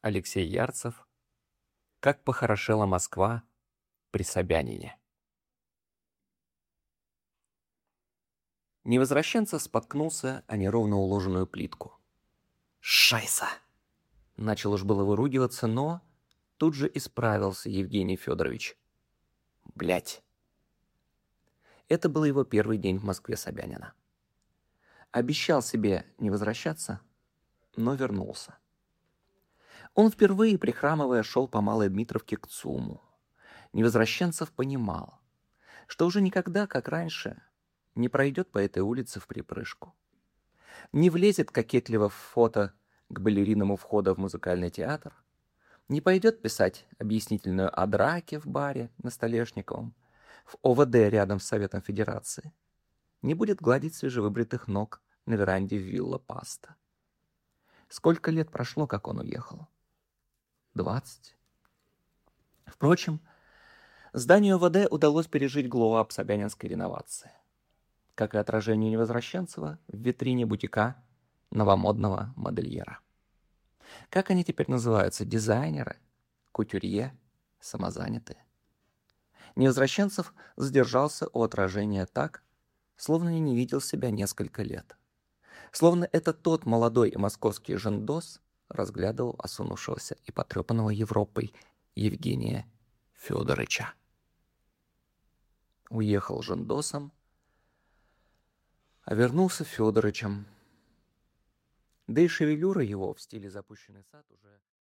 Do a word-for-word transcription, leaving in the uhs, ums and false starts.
Алексей Ярцев. Как похорошела Москва при Собянине. Невозвращенцев споткнулся о неровно уложенную плитку. «Шайса!» Начал уж было выругиваться, но тут же исправился Евгений Федорович. «Блядь!» Это был его первый день в Москве Собянина. Обещал себе не возвращаться, но вернулся. Он впервые, прихрамывая, шел по Малой Дмитровке к ЦУМу. Невозвращенцев понимал, что уже никогда, как раньше, не пройдет по этой улице вприпрыжку. Не влезет кокетливо в фото к балериному входа в музыкальный театр, не пойдет писать объяснительную о драке в баре на Столешниковом, в ОВД рядом с Советом Федерации, не будет гладить свежевыбритых ног на веранде вилла Паста. Сколько лет прошло, как он уехал? Двадцать. Впрочем, зданию ОВД удалось пережить глоу-ап собянинской реновации, как и отражению Невозвращенцева в витрине бутика новомодного модельера. Как они теперь называются? Дизайнеры, кутюрье, самозанятые. Невозвращенцев задержался у отражения так, словно не видел себя несколько лет. Словно это тот молодой и московский жендос разглядывал осунувшегося и потрепанного Европой Евгения Федоровича. Уехал жендосом, а вернулся Федорычем. Да и шевелюра его в стиле запущенный сад уже...